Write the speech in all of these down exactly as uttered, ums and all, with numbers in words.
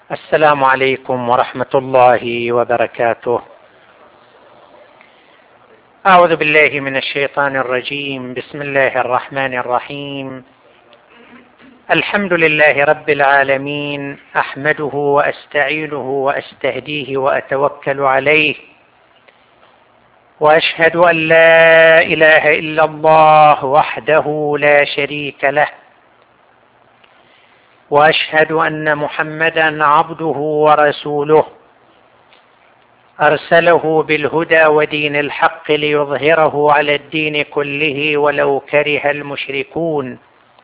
السلام عليكم ورحمة الله وبركاته. أعوذ بالله من الشيطان الرجيم. بسم الله الرحمن الرحيم. الحمد لله رب العالمين، أحمده وأستعينه وأستهديه وأتوكل عليه، وأشهد أن لا إله إلا الله وحده لا شريك له، وأشهد أن محمدا عبده ورسوله، أرسله بالهدى ودين الحق ليظهره على الدين كله ولو كره المشركون.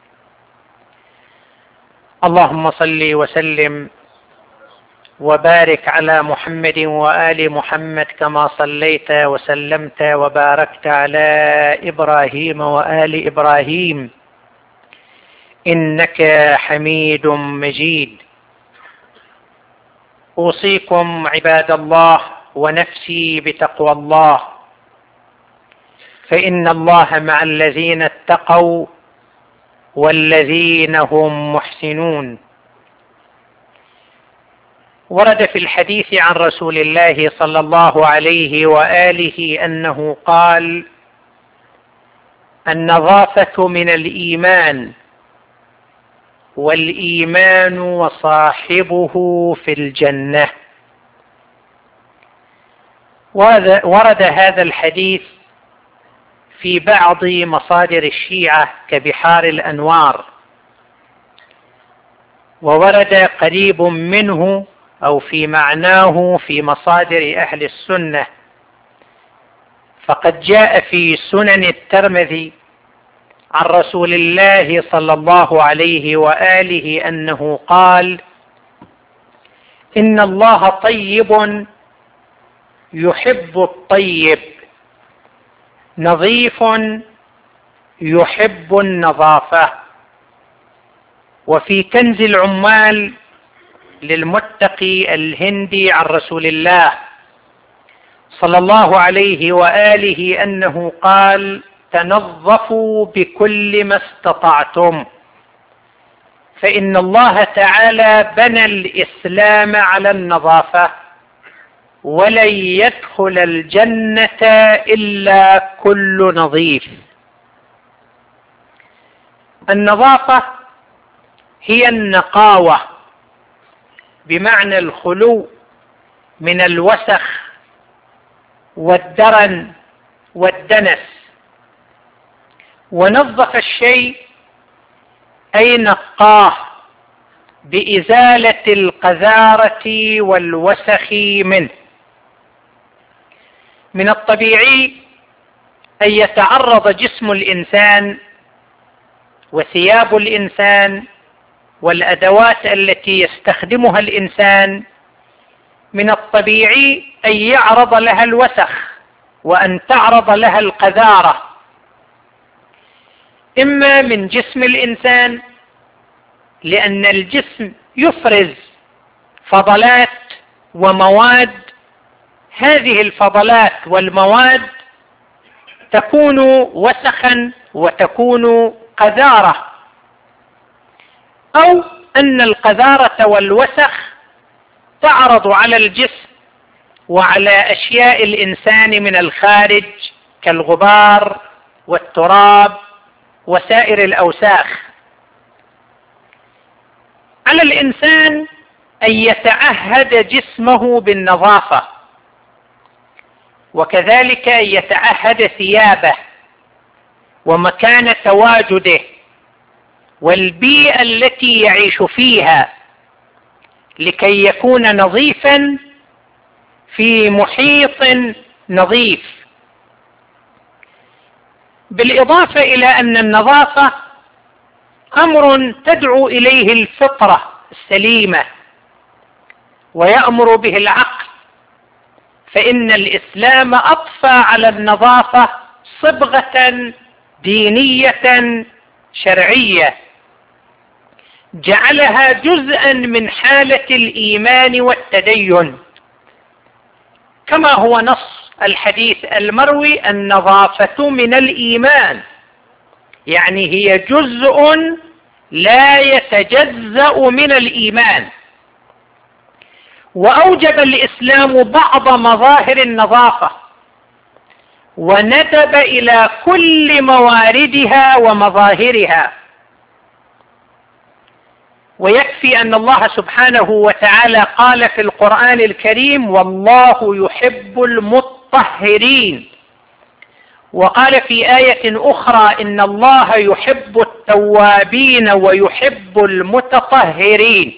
اللهم صل وسلم وبارك على محمد وآل محمد كما صليت وسلمت وباركت على إبراهيم وآل إبراهيم إنك حميد مجيد. أوصيكم عباد الله ونفسي بتقوى الله، فإن الله مع الذين اتقوا والذين هم محسنون. ورد في الحديث عن رسول الله صلى الله عليه وآله أنه قال: النظافة من الإيمان، والإيمان وصاحبه في الجنة. ورد هذا الحديث في بعض مصادر الشيعة كبحار الأنوار، وورد قريب منه أو في معناه في مصادر أهل السنة. فقد جاء في سنن الترمذي عن رسول الله صلى الله عليه وآله أنه قال: إن الله طيب يحب الطيب، نظيف يحب النظافة. وفي كنز العمال للمتقي الهندي عن رسول الله صلى الله عليه وآله أنه قال: تنظفوا بكل ما استطعتم، فإن الله تعالى بنى الإسلام على النظافة، ولن يدخل الجنة إلا كل نظيف. النظافة هي النقاوة بمعنى الخلو من الوسخ والدرن والدنس. ونظف الشيء أي نقاه بإزالة القذارة والوسخ منه. من الطبيعي أن يتعرض جسم الإنسان وثياب الإنسان والأدوات التي يستخدمها الإنسان، من الطبيعي أن يعرض لها الوسخ وأن تعرض لها القذارة، إما من جسم الإنسان لأن الجسم يفرز فضلات ومواد، هذه الفضلات والمواد تكون وسخا وتكون قذارة، أو أن القذارة والوسخ تعرض على الجسم وعلى أشياء الإنسان من الخارج كالغبار والتراب وسائر الأوساخ. على الإنسان أن يتعهد جسمه بالنظافة، وكذلك أن يتعهد ثيابه ومكان تواجده والبيئة التي يعيش فيها، لكي يكون نظيفا في محيط نظيف. بالإضافة إلى أن النظافة أمر تدعو إليه الفطرة السليمة ويأمر به العقل، فإن الإسلام أضفى على النظافة صبغة دينية شرعية، جعلها جزءا من حالة الإيمان والتدين، كما هو نص الحديث المروي: النظافة من الإيمان، يعني هي جزء لا يتجزأ من الإيمان. وأوجب الإسلام بعض مظاهر النظافة وندب إلى كل مواردها ومظاهرها. ويكفي أن الله سبحانه وتعالى قال في القرآن الكريم: والله يحب المطهرين. وقال في آية أخرى: إن الله يحب التوابين ويحب المتطهرين.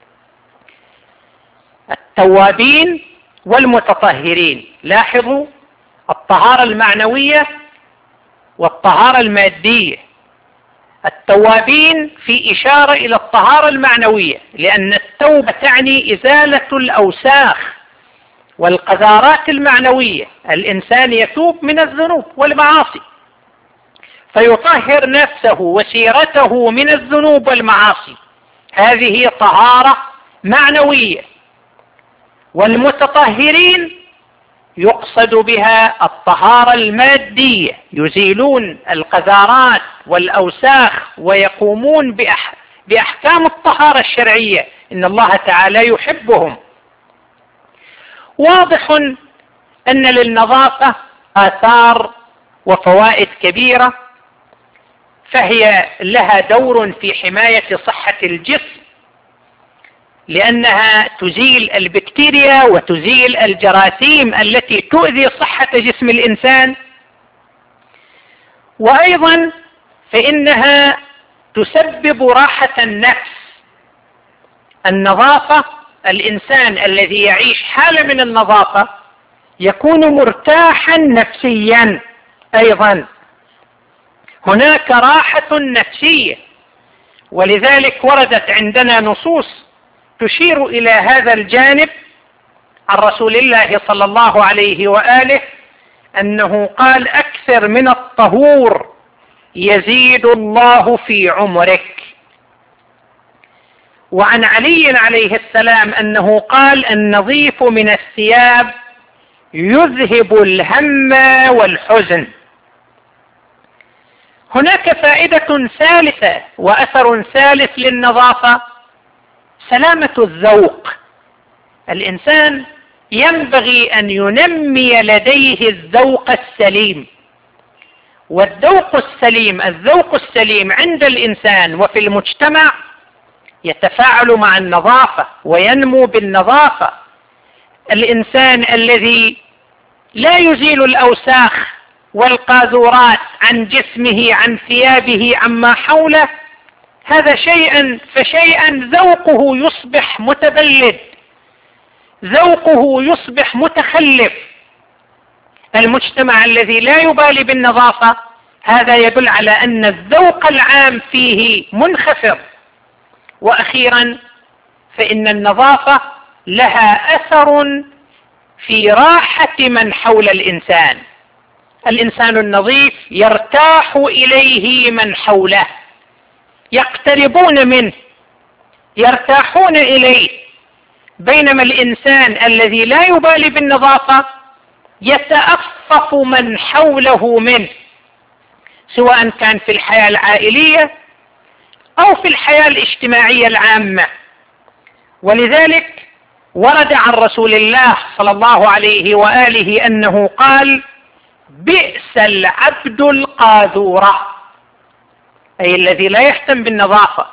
التوابين والمتطهرين، لاحظوا الطهارة المعنوية والطهارة المادية. التوابين في إشارة إلى الطهارة المعنوية، لأن التوبة تعني إزالة الأوساخ والقذارات المعنوية. الإنسان يتوب من الذنوب والمعاصي فيطهر نفسه وسيرته من الذنوب والمعاصي، هذه طهارة معنوية. والمتطهرين يقصد بها الطهارة المادية، يزيلون القذارات والأوساخ ويقومون بأح بأحكام الطهارة الشرعية، إن الله تعالى يحبهم. واضح أن للنظافة آثار وفوائد كبيرة، فهي لها دور في حماية صحة الجسم، لأنها تزيل البكتيريا وتزيل الجراثيم التي تؤذي صحة جسم الإنسان. وأيضا فإنها تسبب راحة النفس. النظافة، الإنسان الذي يعيش حالة من النظافة يكون مرتاحا نفسيا. أيضا هناك راحة نفسية، ولذلك وردت عندنا نصوص تشير إلى هذا الجانب عن رسول الله صلى الله عليه وآله أنه قال: أكثر من الطهور يزيد الله في عمرك. وعن علي عليه السلام أنه قال: النظيف من الثياب يذهب الهم والحزن. هناك فائدة ثالثة وأثر ثالث للنظافة: سلامة الذوق. الإنسان ينبغي أن ينمي لديه الذوق السليم، والذوق السليم الذوق السليم عند الإنسان وفي المجتمع يتفاعل مع النظافة وينمو بالنظافة. الإنسان الذي لا يزيل الأوساخ والقاذورات عن جسمه، عن ثيابه، عما حوله، هذا شيئا فشيئا ذوقه يصبح متبلد، ذوقه يصبح متخلف. المجتمع الذي لا يبالي بالنظافة هذا يدل على أن الذوق العام فيه منخفض. وأخيرا فإن النظافة لها أثر في راحة من حول الإنسان. الإنسان النظيف يرتاح إليه من حوله، يقتربون منه، يرتاحون إليه. بينما الإنسان الذي لا يبالي بالنظافة يتأفف من حوله منه، سواء كان في الحياة العائلية أو في الحياة الاجتماعية العامة. ولذلك ورد عن رسول الله صلى الله عليه وآله أنه قال: بئس العبد القاذورة، أي الذي لا يهتم بالنظافة.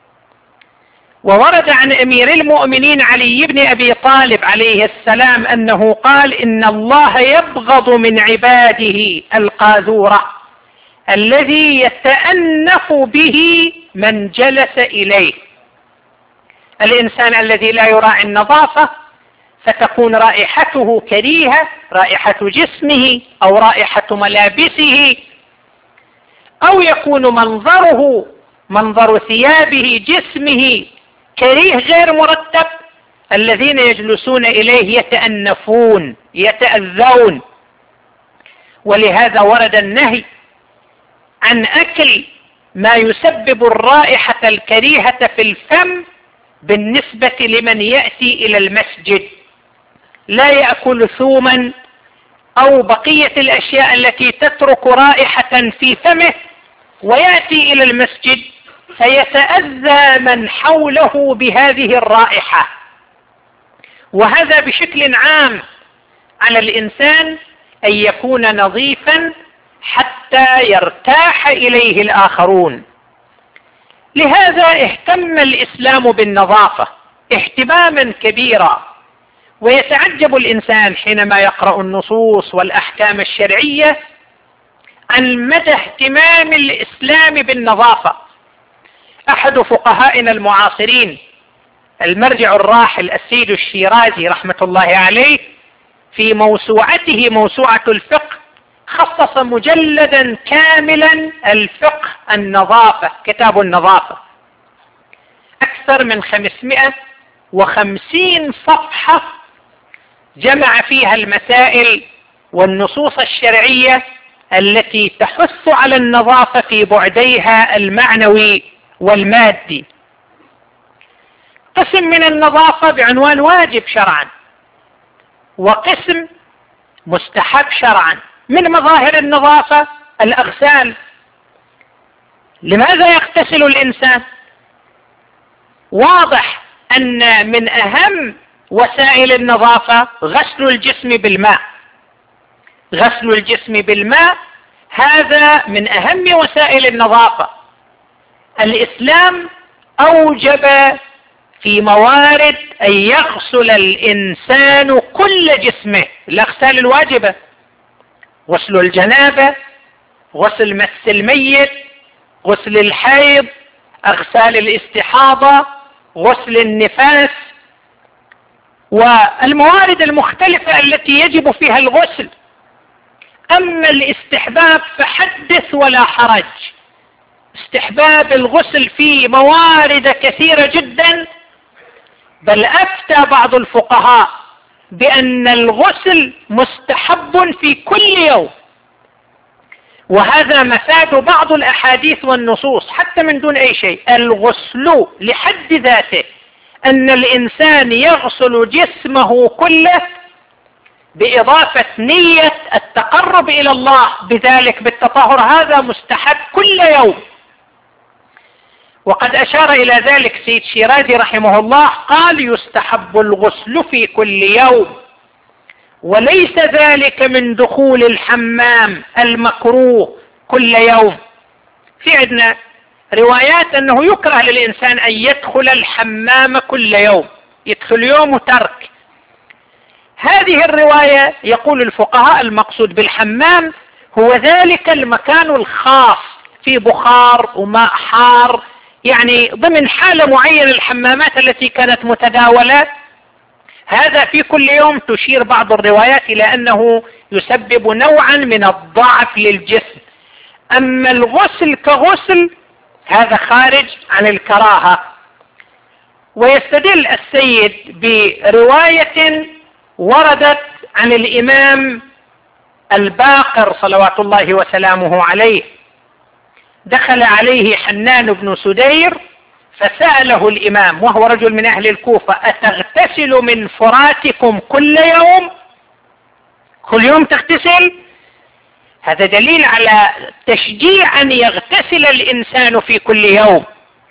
وورد عن أمير المؤمنين علي بن أبي طالب عليه السلام أنه قال: إن الله يبغض من عباده القاذورة الذي يتأنف به من جلس إليه. الإنسان الذي لا يراعي النظافة فتكون رائحته كريهة، رائحة جسمه أو رائحة ملابسه، أو يكون منظره منظر ثيابه جسمه كريه غير مرتب. الذين يجلسون إليه يتأنفون يتأذون. ولهذا ورد النهي عن أكل ما يسبب الرائحة الكريهة في الفم بالنسبة لمن يأتي إلى المسجد. لا يأكل ثوما أو بقية الأشياء التي تترك رائحة في فمه ويأتي إلى المسجد فيتأذى من حوله بهذه الرائحة. وهذا بشكل عام على الإنسان أن يكون نظيفا حتى يرتاح إليه الآخرون. لهذا اهتم الإسلام بالنظافة اهتماما كبيرا، ويتعجب الإنسان حينما يقرأ النصوص والأحكام الشرعية عن مدى اهتمام الإسلام بالنظافة. أحد فقهائنا المعاصرين المرجع الراحل السيد الشيرازي رحمة الله عليه في موسوعته موسوعة الفقه خصص مجلدا كاملا الفقه النظافة، كتاب النظافة، أكثر من خمسمائة وخمسين صفحة جمع فيها المسائل والنصوص الشرعية التي تحث على النظافة في بعديها المعنوي والمادي. قسم من النظافة بعنوان واجب شرعا، وقسم مستحب شرعا. من مظاهر النظافة الأغسال. لماذا يغتسل الإنسان؟ واضح أن من أهم وسائل النظافة غسل الجسم بالماء. غسل الجسم بالماء هذا من أهم وسائل النظافة. الإسلام أوجب في موارد أن يغسل الإنسان كل جسمه، الأغسال الواجبة: غسل الجنابة، غسل مس الميت، غسل الحيض، أغسال الاستحاضة، غسل النفاس، والموارد المختلفة التي يجب فيها الغسل. أما الاستحباب فحدث ولا حرج، استحباب الغسل في موارد كثيرة جدا، بل أفتى بعض الفقهاء بأن الغسل مستحب في كل يوم، وهذا مفاد بعض الأحاديث والنصوص حتى من دون أي شيء. الغسل لحد ذاته أن الإنسان يغسل جسمه كله بإضافة نية التقرب إلى الله بذلك بالتطهر، هذا مستحب كل يوم. وقد أشار إلى ذلك سيد شيرازي رحمه الله، قال: يستحب الغسل في كل يوم، وليس ذلك من دخول الحمام المكروه كل يوم. في عندنا روايات أنه يكره للإنسان أن يدخل الحمام كل يوم، يدخل يوم وترك. هذه الرواية يقول الفقهاء المقصود بالحمام هو ذلك المكان الخاص في بخار وماء حار، يعني ضمن حالة معينة الحمامات التي كانت متداولة. هذا في كل يوم تشير بعض الروايات إلى أنه يسبب نوعا من الضعف للجسم. أما الغسل كغسل هذا خارج عن الكراهة. ويستدل السيد برواية وردت عن الإمام الباقر صلوات الله وسلامه عليه. دخل عليه حنان بن سدير فسأله الإمام وهو رجل من أهل الكوفة: أتغتسل من فراتكم كل يوم؟ كل يوم تغتسل؟ هذا دليل على تشجيع أن يغتسل الإنسان في كل يوم.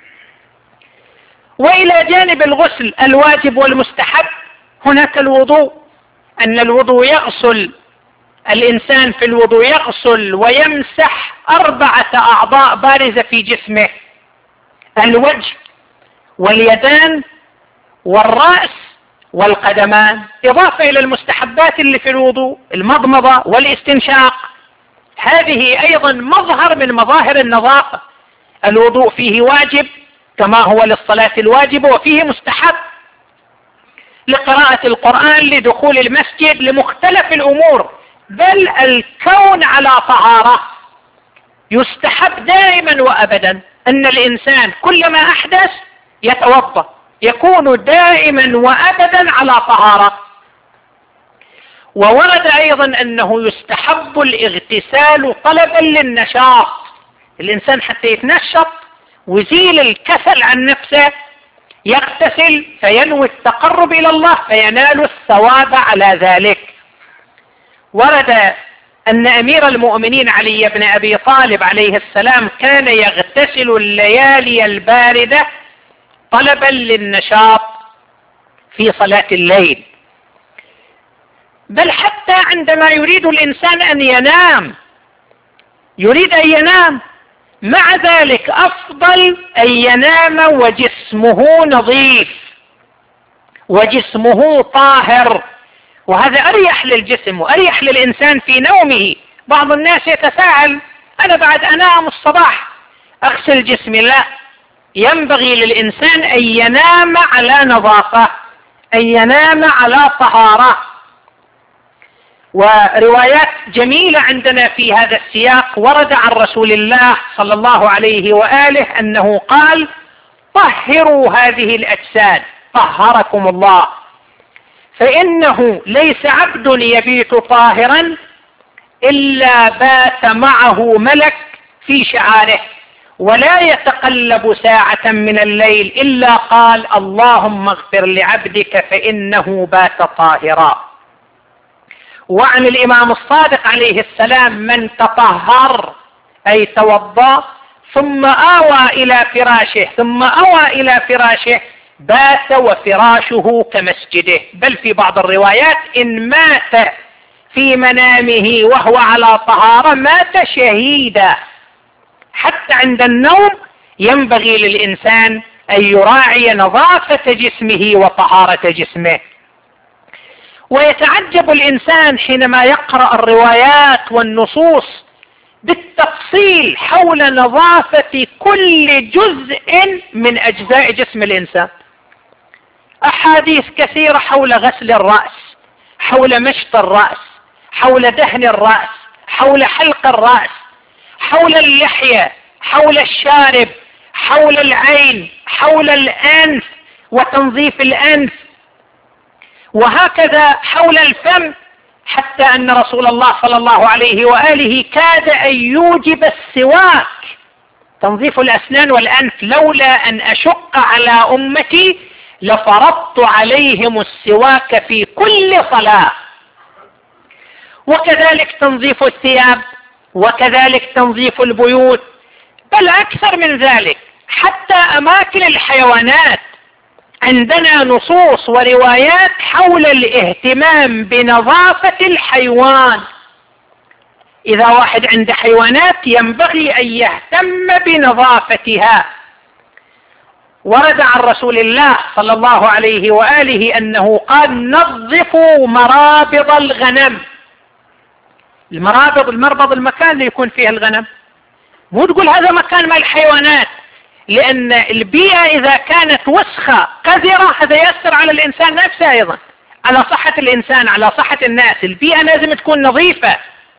وإلى جانب الغسل الواجب والمستحب هناك الوضوء، أن الوضوء يغسل الإنسان في الوضوء يغسل ويمسح أربعة أعضاء بارزة في جسمه: الوجه واليدان والرأس والقدمان، إضافة إلى المستحبات اللي في الوضوء: المضمضة والاستنشاق. هذه أيضا مظهر من مظاهر النظافة. الوضوء فيه واجب كما هو للصلاة الواجب، وفيه مستحب لقراءة القرآن، لدخول المسجد، لمختلف الأمور. بل الكون على طهارة. يستحب دائما وأبدا أن الإنسان كلما أحدث يتوضأ، يكون دائما وأبدا على طهارة. وورد أيضا أنه يستحب الاغتسال طلبا للنشاط، الإنسان حتى يتنشط ويزيل الكسل عن نفسه يغتسل فينوي التقرب إلى الله فينال الثواب على ذلك. ورد أن أمير المؤمنين علي بن أبي طالب عليه السلام كان يغتسل الليالي الباردة طلبا للنشاط في صلاة الليل. بل حتى عندما يريد الإنسان أن ينام، يريد أن ينام، مع ذلك أفضل أن ينام وجسمه نظيف وجسمه طاهر، وهذا أريح للجسم وأريح للإنسان في نومه. بعض الناس يتساءل: أنا بعد أنام الصباح أغسل جسمي. لا، ينبغي للإنسان أن ينام على نظافة، أن ينام على طهارة. وروايات جميلة عندنا في هذا السياق ورد عن رسول الله صلى الله عليه وآله أنه قال: طهروا هذه الأجساد طهركم الله، فإنه ليس عبد يبيت طاهرا إلا بات معه ملك في شعاره، ولا يتقلب ساعة من الليل إلا قال: اللهم اغفر لعبدك فإنه بات طاهرا. وعن الإمام الصادق عليه السلام: من تطهر أي توضأ ثم آوى إلى فراشه ثم أوى إلى فراشه بات وفراشه كمسجده. بل في بعض الروايات: إن مات في منامه وهو على طهارة مات شهيدا. حتى عند النوم ينبغي للإنسان أن يراعي نظافة جسمه وطهارة جسمه. ويتعجب الإنسان حينما يقرأ الروايات والنصوص بالتفصيل حول نظافة كل جزء من أجزاء جسم الإنسان. أحاديث كثيرة حول غسل الرأس، حول مشط الرأس، حول دهن الرأس، حول حلق الرأس، حول اللحية، حول الشارب، حول العين، حول الأنف وتنظيف الأنف، وهكذا حول الفم، حتى أن رسول الله صلى الله عليه وآله كاد أن يوجب السواك، تنظيف الأسنان والأنف: لولا أن أشق على أمتي لفرضت عليهم السواك في كل صلاة. وكذلك تنظيف الثياب، وكذلك تنظيف البيوت، بل أكثر من ذلك، حتى أماكن الحيوانات عندنا نصوص وروايات حول الاهتمام بنظافة الحيوان. إذا واحد عنده حيوانات ينبغي أن يهتم بنظافتها. ورد عن رسول الله صلى الله عليه وآله أنه قال: نظفوا مرابض الغنم. المرابض، المربض، المكان اللي يكون فيه الغنم، مو تقول هذا مكان مع الحيوانات، لأن البيئة إذا كانت وسخة قذرة هذا يأثر على الإنسان نفسه أيضا، على صحة الإنسان، على صحة الناس. البيئة لازم تكون نظيفة.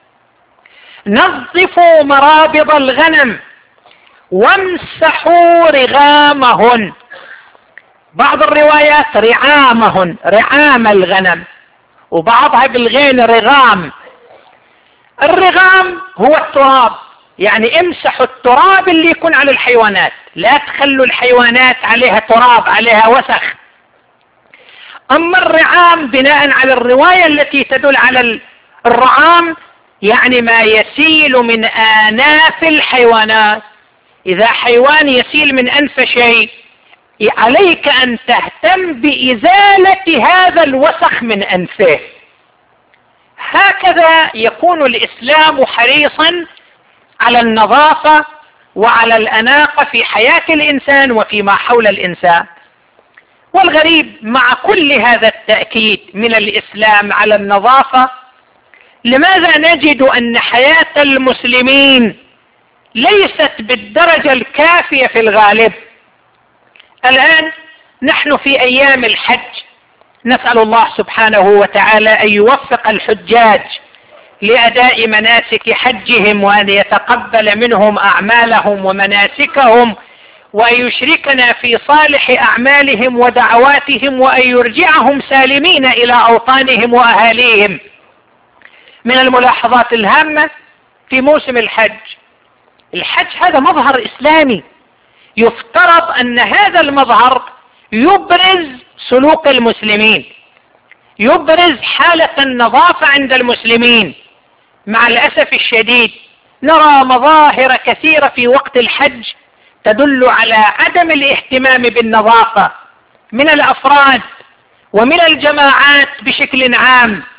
نظفوا مرابض الغنم وامسحوا رغامهن. بعض الروايات رعامهن، رعام الغنم، وبعضها بالغين رغام. الرغام هو التراب، يعني امسحوا التراب اللي يكون على الحيوانات، لا تخلوا الحيوانات عليها تراب، عليها وسخ. أما الرعام بناء على الرواية التي تدل على الرعام يعني ما يسيل من آناف الحيوانات. إذا حيوان يسيل من أنف شيء عليك أن تهتم بإزالة هذا الوسخ من أنفه. هكذا يكون الإسلام حريصا على النظافة وعلى الأناقة في حياة الإنسان وفيما حول الإنسان. والغريب مع كل هذا التأكيد من الإسلام على النظافة، لماذا نجد أن حياة المسلمين ليست بالدرجة الكافية في الغالب؟ الآن نحن في أيام الحج، نسأل الله سبحانه وتعالى أن يوفق الحجاج لأداء مناسك حجهم، وأن يتقبل منهم أعمالهم ومناسكهم، وأن يشركنا في صالح أعمالهم ودعواتهم، وأن يرجعهم سالمين إلى أوطانهم وأهاليهم. من الملاحظات الهامة في موسم الحج، الحج هذا مظهر إسلامي، يفترض أن هذا المظهر يبرز سلوك المسلمين، يبرز حالة النظافة عند المسلمين. مع الأسف الشديد نرى مظاهر كثيرة في وقت الحج تدل على عدم الاهتمام بالنظافة من الأفراد ومن الجماعات بشكل عام.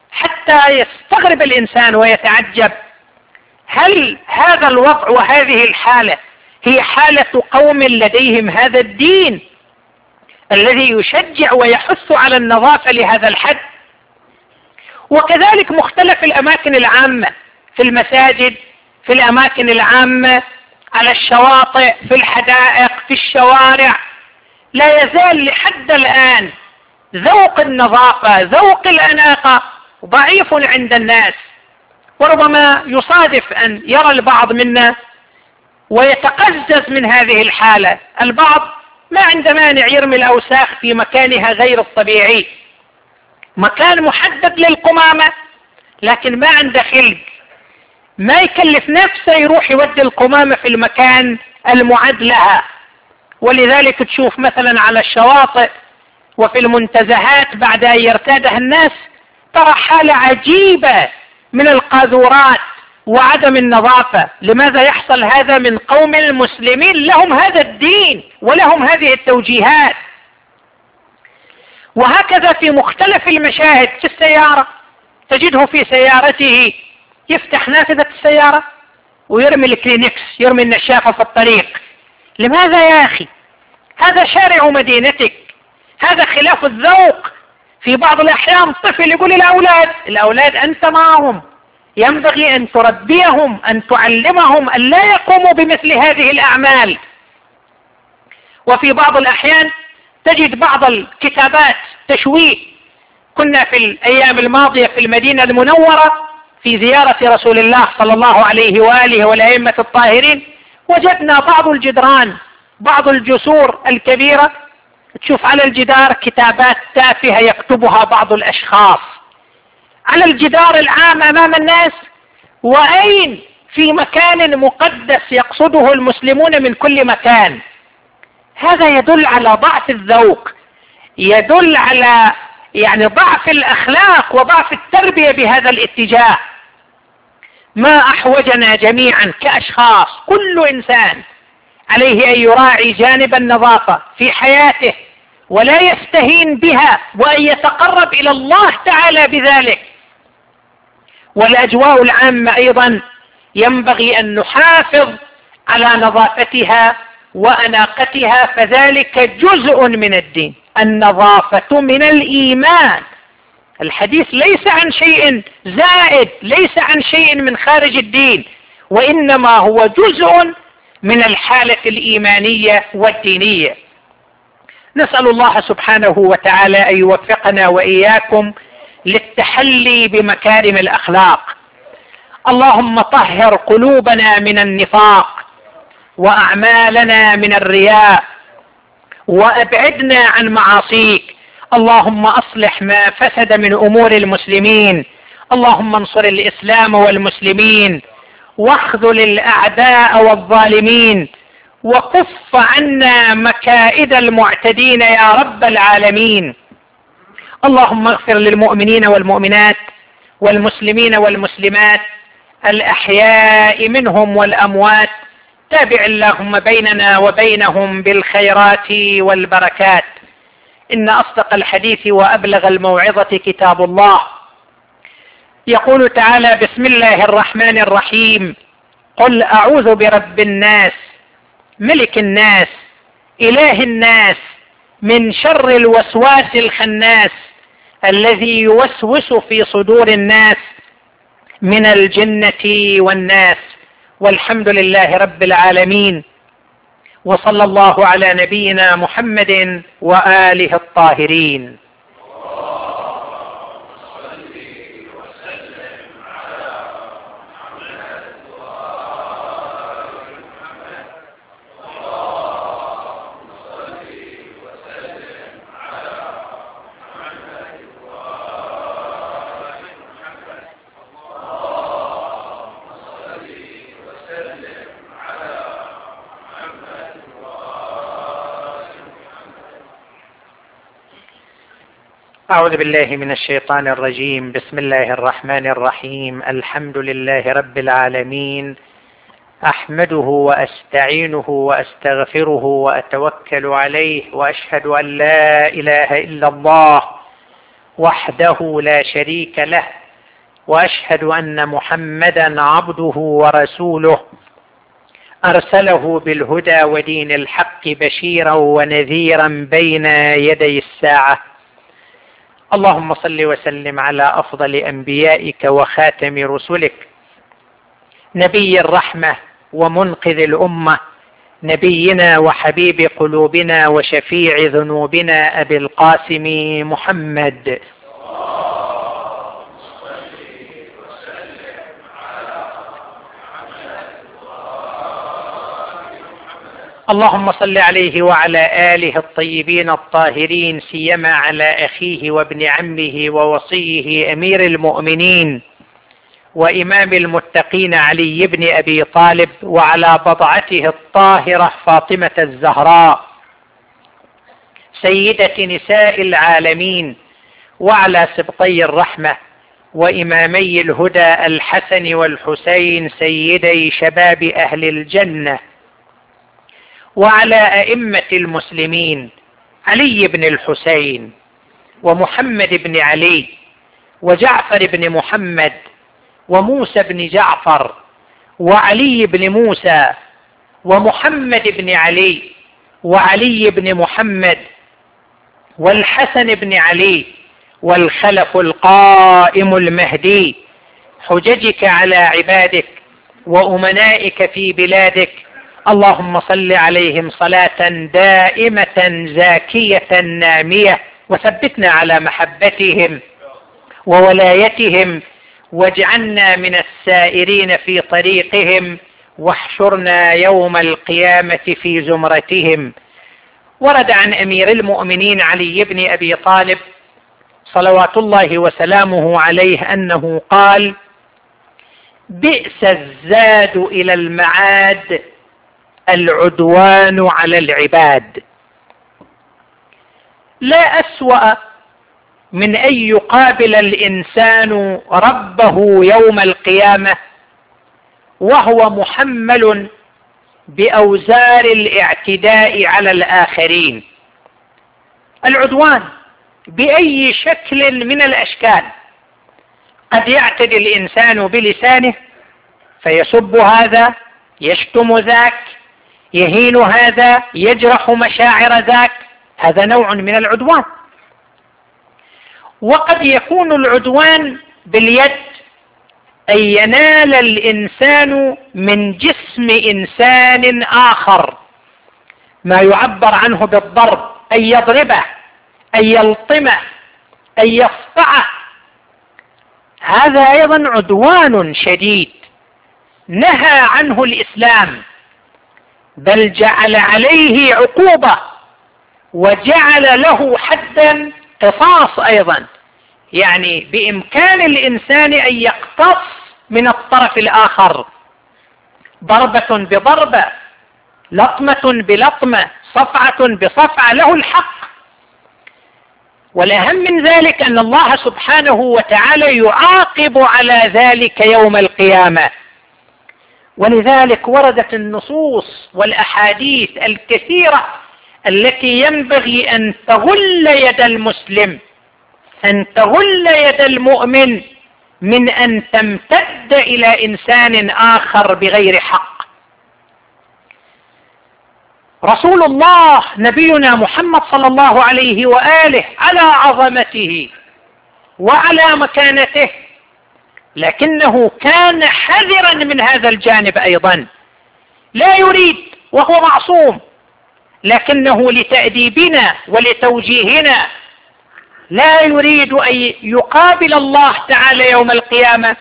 حتى يستغرب الإنسان ويتعجب، هل هذا الوضع وهذه الحالة هي حالة قوم لديهم هذا الدين الذي يشجع ويحث على النظافة لهذا الحد؟ وكذلك مختلف الأماكن العامة، في المساجد، في الأماكن العامة، على الشواطئ، في الحدائق، في الشوارع، لا يزال لحد الآن ذوق النظافة، ذوق الأناقة ضعيف عند الناس. وربما يصادف أن يرى البعض منا ويتقزز من هذه الحالة. البعض ما عنده مانع يرمي الأوساخ في مكانها غير الطبيعي، مكان محدد للقمامة، لكن ما عنده خلق، ما يكلف نفسه يروح يودي القمامة في المكان المعد لها. ولذلك تشوف مثلا على الشواطئ وفي المنتزهات بعد أن يرتادها الناس ترى حالة عجيبة من القاذورات وعدم النظافة. لماذا يحصل هذا من قوم المسلمين لهم هذا الدين ولهم هذه التوجيهات؟ وهكذا في مختلف المشاهد. في السيارة تجده في سيارته يفتح نافذة السيارة ويرمي الكلينكس، يرمي النشافة في الطريق. لماذا يا أخي؟ هذا شارع مدينتك، هذا خلاف الذوق. في بعض الأحيان طفل يقول الأولاد الأولاد أنت معهم، ينبغي أن تربيهم، أن تعلمهم أن لا يقوموا بمثل هذه الأعمال. وفي بعض الأحيان تجد بعض الكتابات تشويه. كنا في الأيام الماضية في المدينة المنورة في زيارة رسول الله صلى الله عليه وآله والأئمة الطاهرين، وجدنا بعض الجدران، بعض الجسور الكبيرة، تشوف على الجدار كتابات تافهة يكتبها بعض الأشخاص على الجدار العام أمام الناس. وأين في مكان مقدس يقصده المسلمون من كل مكان. هذا يدل على ضعف الذوق، يدل على يعني ضعف الأخلاق وضعف التربية بهذا الاتجاه. ما أحوجنا جميعا كأشخاص، كل إنسان عليه أن يراعي جانب النظافة في حياته ولا يستهين بها، وأن يتقرب إلى الله تعالى بذلك. والأجواء العامة أيضا ينبغي أن نحافظ على نظافتها وأناقتها، فذلك جزء من الدين. النظافة من الإيمان. الحديث ليس عن شيء زائد، ليس عن شيء من خارج الدين، وإنما هو جزء من الحالة الإيمانية والدينية. نسأل الله سبحانه وتعالى أن يوفقنا وإياكم للتحلي بمكارم الأخلاق. اللهم طهر قلوبنا من النفاق وأعمالنا من الرياء وأبعدنا عن معاصيك. اللهم أصلح ما فسد من أمور المسلمين. اللهم انصر الإسلام والمسلمين واخذل الأعداء والظالمين وكف عنا مكائد المعتدين يا رب العالمين. اللهم اغفر للمؤمنين والمؤمنات والمسلمين والمسلمات الأحياء منهم والأموات. تابع اللهم بيننا وبينهم بالخيرات والبركات. إن أصدق الحديث وأبلغ الموعظة كتاب الله. يقول تعالى: بسم الله الرحمن الرحيم. قل أعوذ برب الناس ملك الناس إله الناس من شر الوسواس الخناس الذي يوسوس في صدور الناس من الجنة والناس. والحمد لله رب العالمين، وصلى الله على نبينا محمد وآله الطاهرين. أعوذ بالله من الشيطان الرجيم. بسم الله الرحمن الرحيم. الحمد لله رب العالمين، أحمده وأستعينه وأستغفره وأتوكل عليه، وأشهد أن لا إله إلا الله وحده لا شريك له، وأشهد أن محمدا عبده ورسوله أرسله بالهدى ودين الحق بشيرا ونذيرا بين يدي الساعة. اللهم صل وسلم على أفضل أنبيائك وخاتم رسلك، نبي الرحمة ومنقذ الأمة، نبينا وحبيب قلوبنا وشفيع ذنوبنا أبي القاسم محمد. اللهم صل عليه وعلى آله الطيبين الطاهرين، سيما على أخيه وابن عمه ووصيه أمير المؤمنين وإمام المتقين علي بن أبي طالب، وعلى بضعته الطاهرة فاطمة الزهراء سيدة نساء العالمين، وعلى سبطي الرحمة وإمامي الهدى الحسن والحسين سيدي شباب أهل الجنة، وعلى أئمة المسلمين علي بن الحسين ومحمد بن علي وجعفر بن محمد وموسى بن جعفر وعلي بن موسى ومحمد بن علي وعلي بن محمد والحسن بن علي والخلف القائم المهدي، حججك على عبادك وأمنائك في بلادك. اللهم صل عليهم صلاة دائمة زاكية نامية، وثبتنا على محبتهم وولايتهم، واجعلنا من السائرين في طريقهم، واحشرنا يوم القيامة في زمرتهم. ورد عن أمير المؤمنين علي بن أبي طالب صلوات الله وسلامه عليه أنه قال: بئس الزاد إلى المعاد العدوان على العباد. لا أسوأ من أن يقابل الإنسان ربه يوم القيامة وهو محمل بأوزار الاعتداء على الآخرين. العدوان بأي شكل من الأشكال، قد يعتدي الإنسان بلسانه فيسب هذا، يشتم ذاك، يهين هذا، يجرح مشاعر ذاك، هذا نوع من العدوان. وقد يكون العدوان باليد، أن ينال الإنسان من جسم إنسان آخر ما يعبر عنه بالضرب، أن يضربه، أن يلطمه، أن يصفعه، هذا أيضا عدوان شديد نهى عنه الإسلام، بل جعل عليه عقوبة وجعل له حدا قصاص أيضا، يعني بإمكان الإنسان أن يقتص من الطرف الآخر، ضربة بضربة، لطمة بلطمة، صفعة بصفعة، له الحق. والأهم من ذلك أن الله سبحانه وتعالى يعاقب على ذلك يوم القيامة. ولذلك وردت النصوص والأحاديث الكثيرة التي ينبغي أن تغل يد المسلم، أن تغل يد المؤمن من أن تمتد إلى إنسان آخر بغير حق. رسول الله نبينا محمد صلى الله عليه وآله على عظمته وعلى مكانته، لكنه كان حذرا من هذا الجانب أيضا، لا يريد وهو معصوم، لكنه لتأديبنا ولتوجيهنا لا يريد أن يقابل الله تعالى يوم القيامة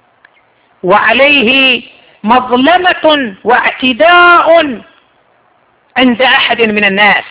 وعليه مظلمة واعتداء عند أحد من الناس.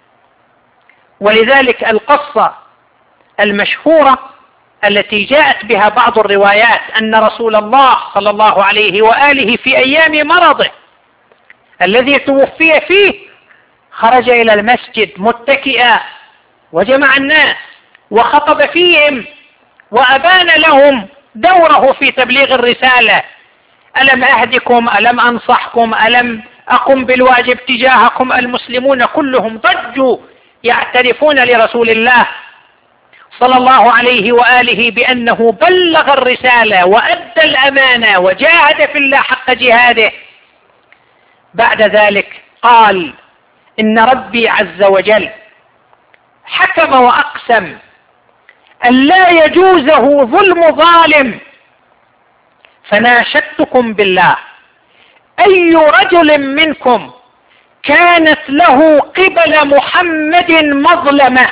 ولذلك القصة المشهورة التي جاءت بها بعض الروايات أن رسول الله صلى الله عليه وآله في أيام مرضه الذي توفي فيه خرج إلى المسجد متكئا وجمع الناس وخطب فيهم وأبان لهم دوره في تبليغ الرسالة: ألم أهدكم، ألم أنصحكم، ألم أقم بالواجب تجاهكم؟ المسلمون كلهم ضجوا يعترفون لرسول الله صلى الله عليه وآله بأنه بلغ الرسالة وأدى الأمانة وجاهد في الله حق جهاده. بعد ذلك قال إن ربي عز وجل حكم وأقسم أن لا يجوزه ظلم ظالم، فناشدتكم بالله أي رجل منكم كانت له قبل محمد مظلمة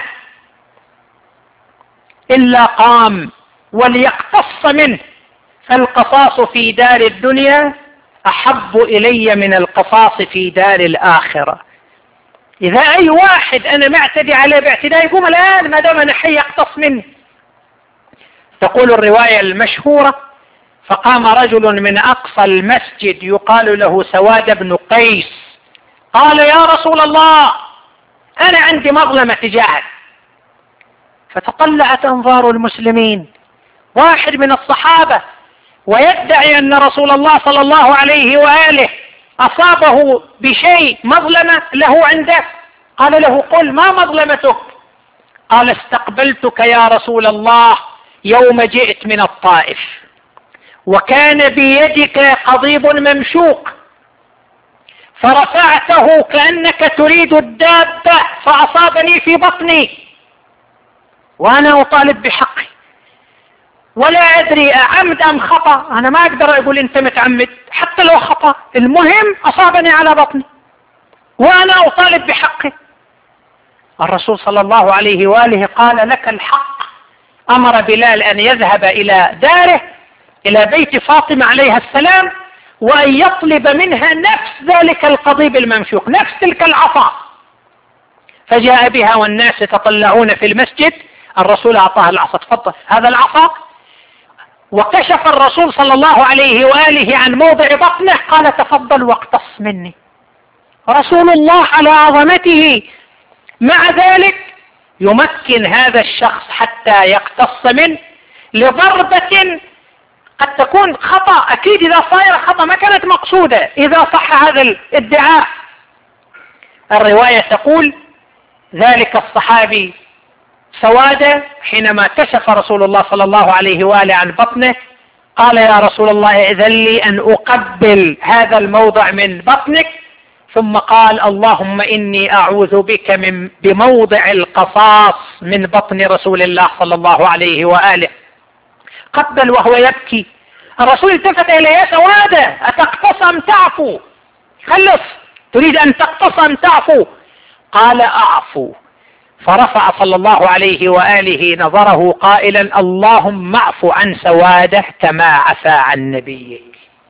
إلا قام وليقتص منه، فالقصاص في دار الدنيا أحب إلي من القصاص في دار الآخرة. إذا أي واحد أنا معتدي عليه باعتداء يقوم الآن ما دام أنا حي يقتص منه. تقول الرواية المشهورة فقام رجل من أقصى المسجد يقال له سواد بن قيس قال يا رسول الله أنا عندي مظلمة تجاهك. فتطلعت أنظار المسلمين، واحد من الصحابة ويدعي أن رسول الله صلى الله عليه وآله أصابه بشيء مظلمة له عنده. قال له قل ما مظلمتك؟ قال استقبلتك يا رسول الله يوم جئت من الطائف وكان بيدك قضيب ممشوق فرفعته كأنك تريد الدابة فأصابني في بطني وأنا أطالب بحقي ولا أدري أعمد أم خطأ. أنا ما أقدر أقول أنت متعمد حتى لو خطأ، المهم أصابني على بطني وأنا أطالب بحقي. الرسول صلى الله عليه وآله قال لك الحق. أمر بلال أن يذهب إلى داره إلى بيت فاطمة عليها السلام وأن يطلب منها نفس ذلك القضيب الممشوق، نفس تلك العصا. فجاء بها والناس يتطلعون في المسجد. الرسول أعطاها العصا، تفضل هذا العصا. وكشف الرسول صلى الله عليه وآله عن موضع بطنه قال تفضل واقتص مني. رسول الله على عظمته مع ذلك يمكن هذا الشخص حتى يقتص منه لضربة قد تكون خطأ. أكيد إذا صاير خطأ ما كانت مقصودة إذا صح هذا الادعاء. الرواية تقول ذلك الصحابي سوادة حينما كشف رسول الله صلى الله عليه وآله عن بطنه قال يا رسول الله إذن لي أن أقبل هذا الموضع من بطنك، ثم قال اللهم إني أعوذ بك من بموضع القصاص من بطن رسول الله صلى الله عليه وآله. قبل وهو يبكي. الرسول التفت إليه يا سوادة أتقتص أم تعفو؟ خلص، تريد أن تقتص أم تعفو؟ قال أعفو. فرفع صلى الله عليه وآله نظره قائلا اللهم اعف عن سوادة كما عفى عن نبيك.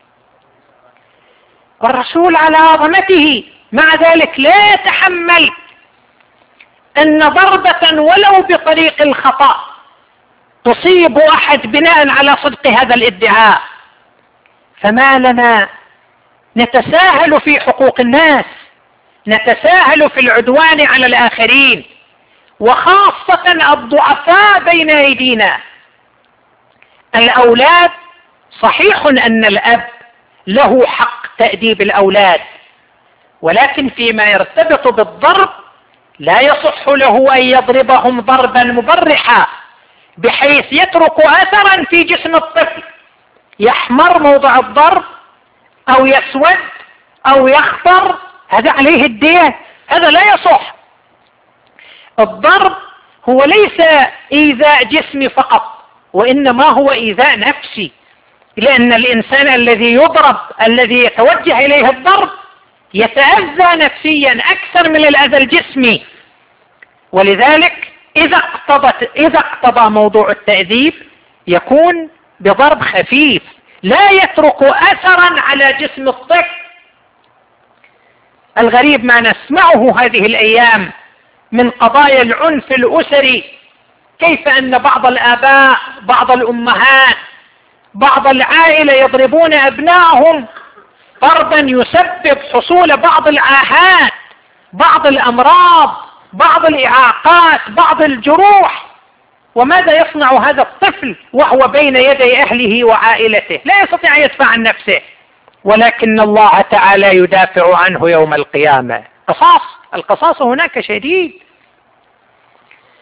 والرسول على عظمته مع ذلك لا يتحمل أن ضربة ولو بطريق الخطأ تصيب أحد بناء على صدق هذا الادعاء. فما لنا نتساهل في حقوق الناس، نتساهل في العدوان على الآخرين وخاصة الضعفاء بين أيدينا. الأولاد صحيح أن الأب له حق تأديب الأولاد، ولكن فيما يرتبط بالضرب لا يصح له أن يضربهم ضربا مبرحا بحيث يترك أثرا في جسم الطفل يحمر موضع الضرب أو يسود أو يخضر، هذا عليه الدية، هذا لا يصح. الضرب هو ليس إيذاء جسمي فقط، وإنما هو إيذاء نفسي، لأن الإنسان الذي يضرب الذي يتوجه إليه الضرب يتأذى نفسيا أكثر من الأذى الجسمي. ولذلك إذا اقتضت إذا اقتضى موضوع التأديب يكون بضرب خفيف لا يترك أثرا على جسم الطفل. الغريب ما نسمعه هذه الأيام من قضايا العنف الأسري، كيف أن بعض الآباء بعض الأمهات بعض العائلة يضربون أبنائهم ضربا يسبب حصول بعض العاهات، بعض الأمراض، بعض الإعاقات، بعض الجروح. وماذا يصنع هذا الطفل وهو بين يدي أهله وعائلته؟ لا يستطيع أن يدفع عن نفسه، ولكن الله تعالى يدافع عنه يوم القيامة. قصاص، القصاص هناك شديد.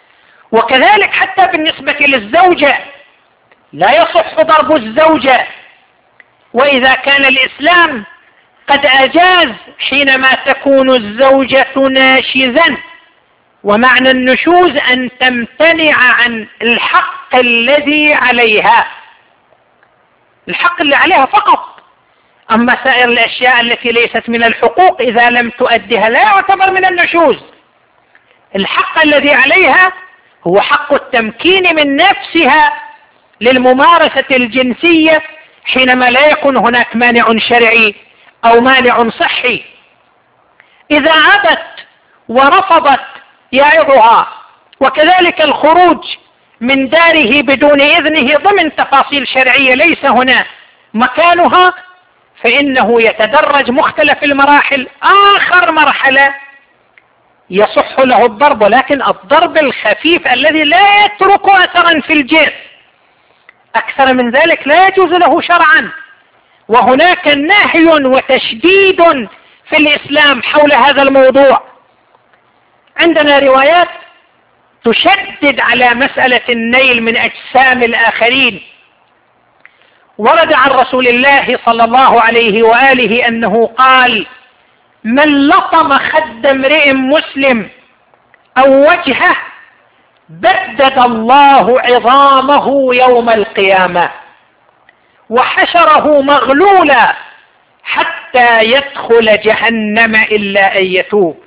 وكذلك حتى بالنسبة للزوجة لا يصح ضرب الزوجة، وإذا كان الإسلام قد أجاز حينما تكون الزوجة ناشزا، ومعنى النشوز أن تمتنع عن الحق الذي عليها، الحق اللي عليها فقط. أما سائر الأشياء التي ليست من الحقوق إذا لم تؤدها لا يعتبر من النشوز. الحق الذي عليها هو حق التمكين من نفسها للممارسة الجنسية حينما لا يكون هناك مانع شرعي أو مانع صحي. إذا أبت ورفضت يعظها، وكذلك الخروج من داره بدون إذنه ضمن تفاصيل شرعية ليس هنا مكانها، فإنه يتدرج مختلف المراحل. آخر مرحلة يصح له الضرب، ولكن الضرب الخفيف الذي لا يترك أثرا في الجسم، أكثر من ذلك لا يجوز له شرعا. وهناك نهي وتشديد في الإسلام حول هذا الموضوع. عندنا روايات تشدد على مسألة النيل من أجسام الآخرين. ورد عن رسول الله صلى الله عليه وآله أنه قال: من لطم خد امرئ مسلم أو وجهه بدد الله عظامه يوم القيامة وحشره مغلولا حتى يدخل جهنم إلا أن يتوب.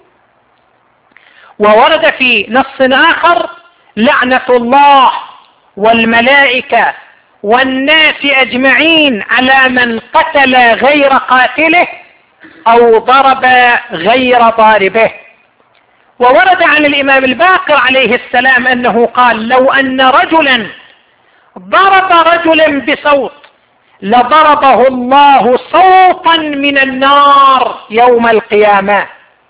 وورد في نص آخر: لعنة الله والملائكة والناس أجمعين على من قتل غير قاتله أو ضرب غير ضاربه. وورد عن الإمام الباقر عليه السلام أنه قال: لو أن رجلا ضرب رجلا بصوت لضربه الله صوتا من النار يوم القيامة.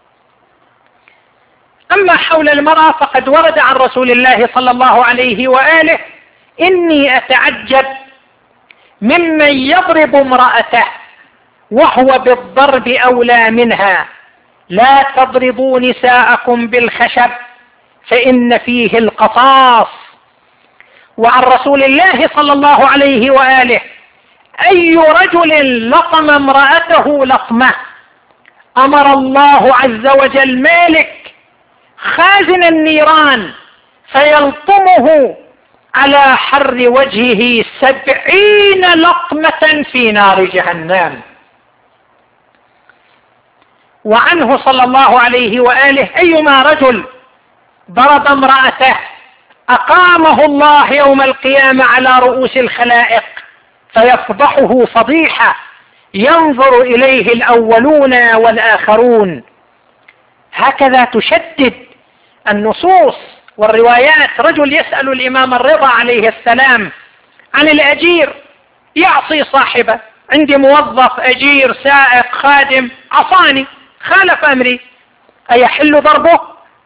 أما حول المرأة فقد ورد عن رسول الله صلى الله عليه وآله: إني أتعجب ممن يضرب امرأته وهو بالضرب أولى منها، لا تضربوا نساءكم بالخشب فإن فيه القصاص. وعن رسول الله صلى الله عليه وآله: أي رجل لطم امرأته لطمة أمر الله عز وجل مالك خازن النيران فيلطمه على حر وجهه سبعين لطمة في نار جهنم. وعنه صلى الله عليه وآله: أيما رجل ضرب امرأته أقامه الله يوم القيامة على رؤوس الخلائق فيفضحه فضيحة ينظر إليه الأولون والآخرون. هكذا تشدد النصوص والروايات. رجل يسأل الإمام الرضا عليه السلام عن الأجير، يعصي صاحبه: عندي موظف أجير سائق خادم عصاني خالف أمري، أيحل ضربه؟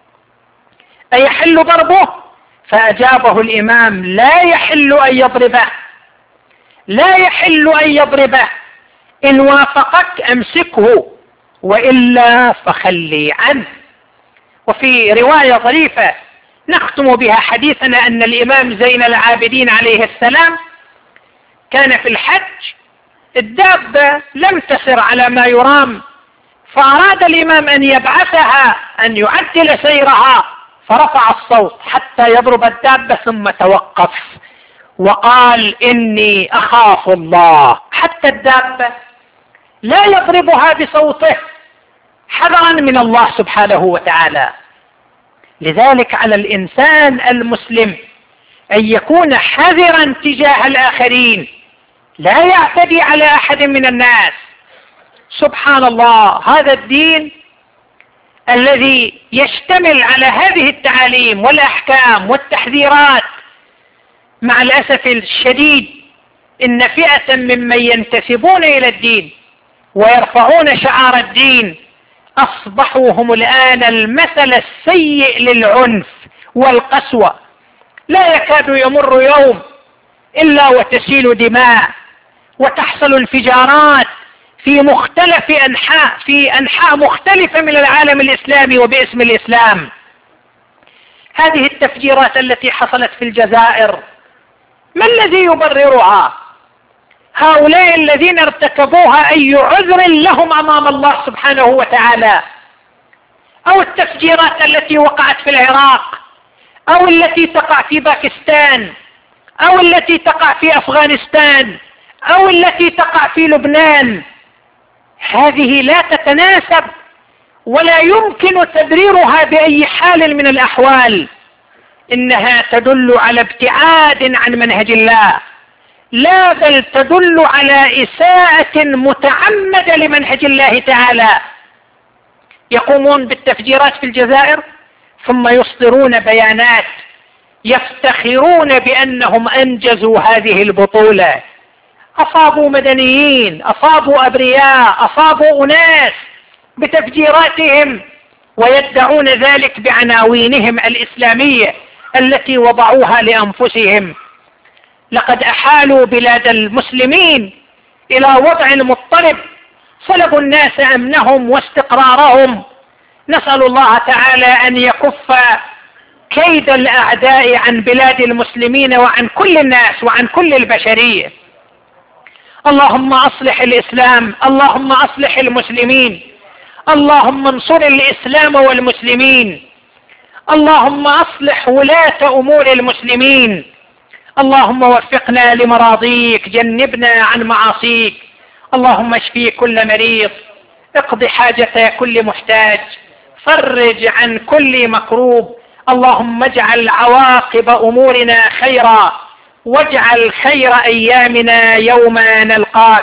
أيحل ضربه؟ فأجابه الإمام: لا يحل أن يضربه، لا يحل أن يضربه، إن وافقك أمسكه وإلا فخلي عنه. وفي رواية ظريفة نختم بها حديثنا أن الإمام زين العابدين عليه السلام كان في الحج، الدابة لم تسر على ما يرام، فأراد الإمام أن يبعثها أن يعدل سيرها، فرفع الصوت حتى يضرب الدابة ثم توقف وقال: إني أخاف الله. حتى الدابة لا يضربها بصوته حذرا من الله سبحانه وتعالى. لذلك على الإنسان المسلم أن يكون حذرا تجاه الآخرين، لا يعتدي على أحد من الناس. سبحان الله، هذا الدين الذي يشتمل على هذه التعاليم والأحكام والتحذيرات، مع الأسف الشديد إن فئة ممن ينتسبون إلى الدين ويرفعون شعار الدين أصبحوا هم الآن المثل السيء للعنف والقسوة. لا يكاد يمر يوم إلا وتسيل دماء وتحصل انفجارات في مختلف أنحاء في أنحاء مختلفة من العالم الإسلامي وباسم الإسلام. هذه التفجيرات التي حصلت في الجزائر ما الذي يبررها؟ هؤلاء الذين ارتكبوها أي عذر لهم أمام الله سبحانه وتعالى؟ أو التفجيرات التي وقعت في العراق، أو التي تقع في باكستان، أو التي تقع في أفغانستان، أو التي تقع في لبنان، هذه لا تتناسب ولا يمكن تبريرها بأي حال من الأحوال. إنها تدل على ابتعاد عن منهج الله، لا بل تدل على إساءة متعمدة لمنهج الله تعالى. يقومون بالتفجيرات في الجزائر ثم يصدرون بيانات يفتخرون بأنهم أنجزوا هذه البطولة. أصابوا مدنيين، أصابوا أبرياء، أصابوا أناس بتفجيراتهم، ويدعون ذلك بعناوينهم الإسلامية التي وضعوها لأنفسهم. لقد أحالوا بلاد المسلمين إلى وضع مضطرب، سلبوا الناس أمنهم واستقرارهم. نسأل الله تعالى أن يكف كيد الأعداء عن بلاد المسلمين وعن كل الناس وعن كل البشرية. اللهم أصلح الإسلام، اللهم أصلح المسلمين، اللهم انصر الإسلام والمسلمين، اللهم أصلح ولاة أمور المسلمين، اللهم وفقنا لمراضيك، جنبنا عن معاصيك، اللهم اشفي كل مريض، اقض حاجة كل محتاج، فرج عن كل مكروب، اللهم اجعل عواقب أمورنا خيرا، واجعل خير أيامنا يوم نلقاك.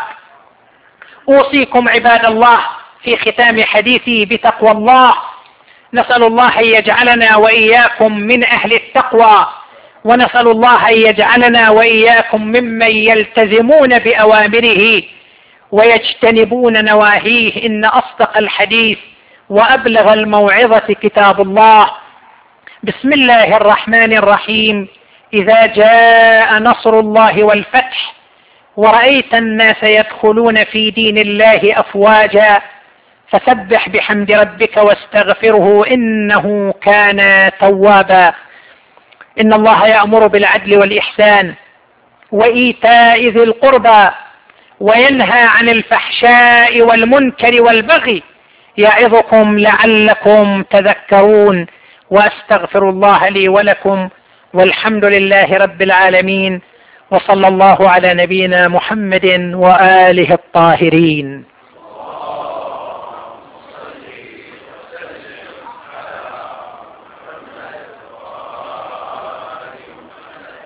أوصيكم عباد الله في ختام حديثي بتقوى الله. نسأل الله أن يجعلنا وإياكم من أهل التقوى، ونسأل الله أن يجعلنا وإياكم ممن يلتزمون بأوامره ويجتنبون نواهيه. إن أصدق الحديث وأبلغ الموعظة كتاب الله. بسم الله الرحمن الرحيم. إذا جاء نصر الله والفتح ورأيت الناس يدخلون في دين الله أفواجا فسبح بحمد ربك واستغفره إنه كان توابا. إن الله يأمر بالعدل والإحسان وإيتاء ذي القربى وينهى عن الفحشاء والمنكر والبغي يعظكم لعلكم تذكرون. وأستغفر الله لي ولكم، والحمد لله رب العالمين، وصلى الله على نبينا محمد وآله الطاهرين.